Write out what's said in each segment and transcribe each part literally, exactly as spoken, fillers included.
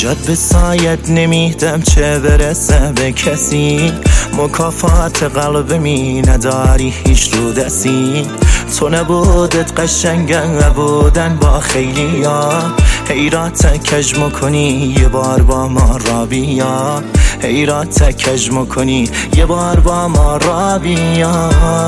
جد به سایت نمیدم چه برسه به کسی، مکافات قلبمی نداری هیچ رو دستی. تو نبودت قشنگه بودن با خیلی ها، حیرات کج مکنی یه بار با ما را بیا، حیرات کج مکنی یه بار با ما را بیا.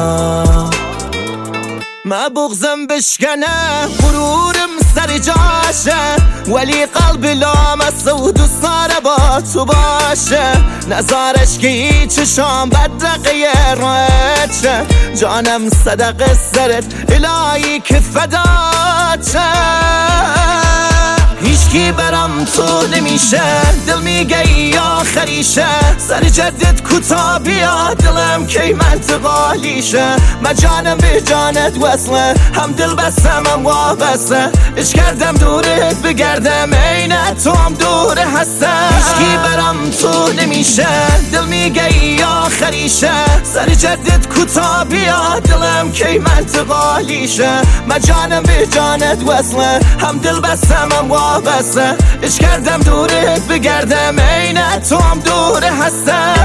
ما بغزم بشکنه غرورم سر جاشه، ولی قلب لامسه و دوست داره با تو باشه. نظارش که هیچ چشام بدرقه روشه، جانم صدق سرت الهی که فدات شه. هیچکی برام تو نمیشه، دل میگه ای آخریشه. سر جدت کوتا بیا دلم کی منتقالیشه. من جانم به جانت وصله، هم دل بستم هم وابسته. اش کردم دورت بگردم عین تو هم دور هستم. هیچکی برام تو نمیشه، دل میگه ای آخریشه. سر جدت کوتا بیا دلم کی منتقالیشه. من جانم به جانت وصله، هم دل بستم هم وابسته. اش کردم دورت بگردم عین تو هم دور هستم.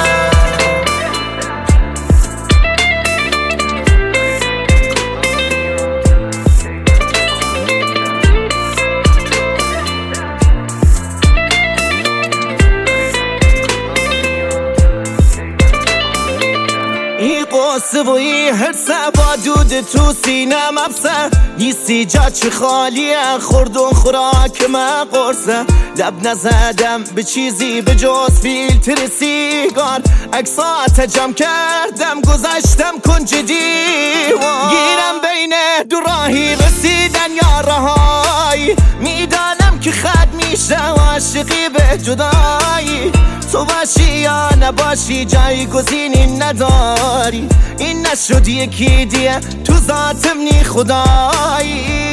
ای قصه و ای حرسه با دود تو سینم افسه. نیستی جا چه خالیه، خوردون خوراک من قرصه. لب نزدم به چیزی به جز فیلتر سیگار، عکسات جمع کردم گذاشتم کنج دیوار. گیرم بین دو راهی رسیدن یا رهایی، میدانم که خد میشه عاشقی به جدایی. تو باشی یا نباشی جایگزینی نداری، این نشد یکی دیگه تو ذاتم نی خدایی.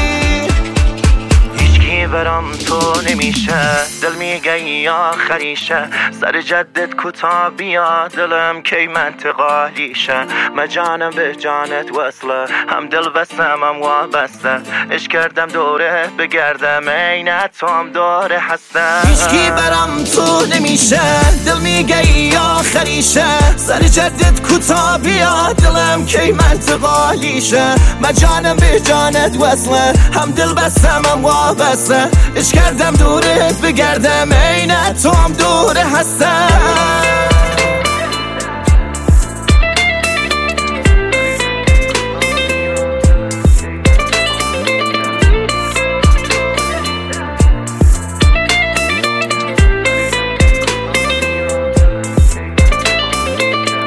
هیچکی برام تو نمیشه، دل میگه ای آخریشه. سر جدت کوتا بیا دلم کی منتقالیشه. من جانم به جانت وصله، هم دل بستم هم وابسته. اش کردم دورت بگردم عین تو هم دور هستم. هیچکی برام تو نمیشه، دل میگه ای آخریشه. سر جدت کوتا بیا دلم کی منتقالیشه. من جانم به جانت وصله، هم دل بستم هم وابسته. اش کردم دورت بگردم عین تو هم دور هستم.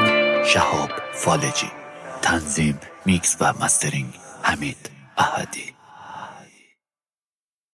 شهاب فالجی، تنظیم، میکس و مسترینگ حمید احدی.